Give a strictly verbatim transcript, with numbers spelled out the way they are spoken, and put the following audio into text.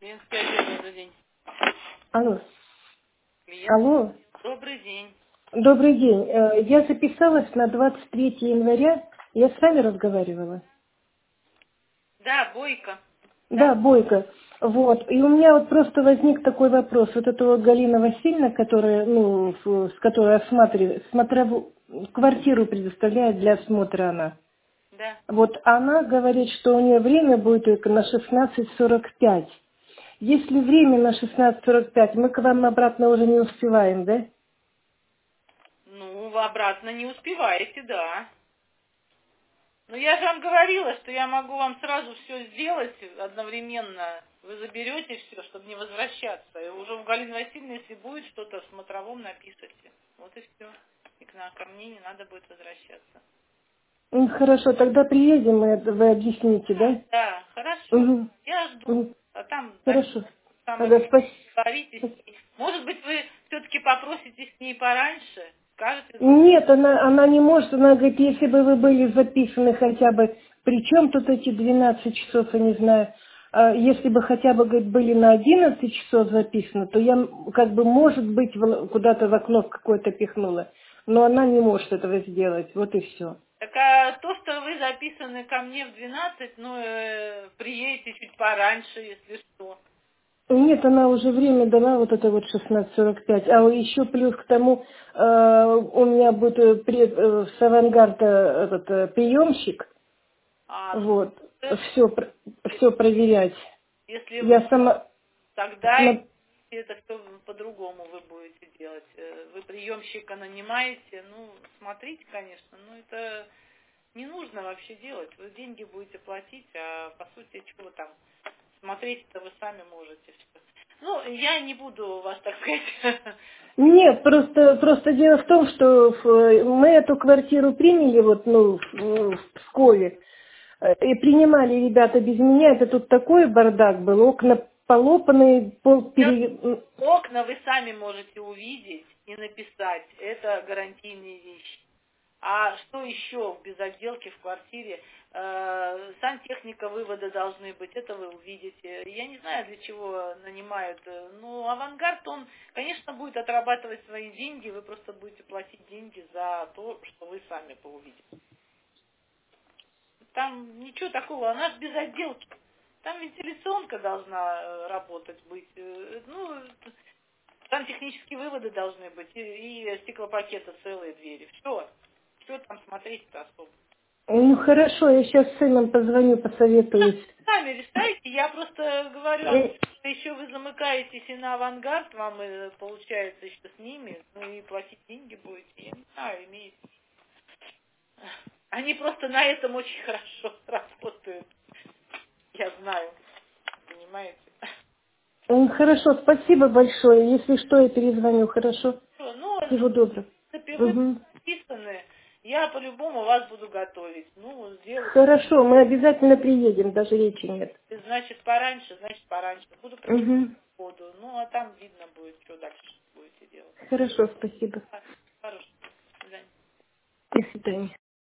Клиентский отдел, добрый день. Алло. Клиент, Алло. добрый день. Добрый день. Э, Я записалась на двадцать третье января. Я с вами разговаривала. Да, Бойко. Да, Да, Бойко. Вот. И у меня вот просто возник такой вопрос. Вот эта вот Галина Васильевна, которая, ну, с с которой осматривает, смотрову- квартиру предоставляет для осмотра она. да. Вот она говорит, что у нее время будет только на шестнадцать сорок пять. Если время на шестнадцать сорок пять, мы к вам обратно уже не успеваем, да? Ну, вы обратно не успеваете, да. Ну, я же вам говорила, что я могу вам сразу все сделать одновременно. Вы заберете все, чтобы не возвращаться. И уже у Галины Васильевны, если будет что-то в смотровом, напишите. Вот и все. И к нам, ко мне не надо будет возвращаться. М, Хорошо, тогда приедем, и это вы объясните, Да, да? да, хорошо. Угу. Я жду. Угу. А там напишите. Хорошо. Самое Ага, время спасибо. договоритесь с ней. Может быть, вы все-таки попросите с ней пораньше, скажете, за- Нет, она, она не может, она говорит, если бы вы были записаны хотя бы, при чем тут эти двенадцать часов, я не знаю, а если бы хотя бы, говорит, были на одиннадцать часов записаны, то я, м, как бы, может быть, в- куда-то в окно какое-то пихнула, но она не может этого сделать, вот и все. так а то, что вы записаны ко мне в двенадцать, ну, э, приедете чуть пораньше, если что. Нет, она уже время дала, вот это вот шестнадцать сорок пять. А еще плюс к тому, э, у меня будет э, при- э, с авангарда этот э, приемщик, А, ну, вот, это, все, все проверять. если вы, Я сама, тогда сма- это что по-другому вы будете делать. Э, Вы приемщика нанимаете, ну, смотрите, конечно, но это не нужно вообще делать. Вы деньги будете платить, а по сути, чего там, смотреть-то вы сами можете все. Ну, я не буду вас, так сказать, нет, просто, просто дело в том, что в- мы эту квартиру приняли вот, ну, в, в Пскове, э, и принимали ребята без меня, это тут такой бардак был, окна полопанные, пол пере... окна вы сами можете увидеть и написать. Это гарантийные вещи. А что еще в безотделке в квартире? Э, сантехника, выводы должны быть, это вы увидите. Я не знаю, для чего нанимают. э, Ну, авангард, он, конечно, будет отрабатывать свои деньги, вы просто будете платить деньги за то, что вы сами поувидите. Там ничего такого, она же без отделки. Там вентиляционка должна э, работать быть. э, Ну, там технические выводы должны быть и, и стеклопакеты целые двери. Все. Что там смотреть-то особо? Ну хорошо, я сейчас с сыном позвоню, Ну, посоветуюсь. сами решайте. Я просто говорю, а Э, еще вы замыкаетесь и на авангард, вам э, получается еще с ними, ну и платить деньги будете. Я не знаю, имеет. Они просто на этом очень хорошо работают. Я знаю, понимаете? м, Хорошо, спасибо большое. Если что, я перезвоню, хорошо? Всё, ну, в Всего доброго. принципе, вы Угу. подписаны, я по-любому вас буду готовить. Ну, сделаю. Хорошо, мы обязательно приедем, даже речи нет. Значит, пораньше, значит, пораньше. Буду принимать Угу. воду. Ну, а там видно будет, что дальше будете делать. Хорошо, спасибо. Хорошо. До свидания. До свидания.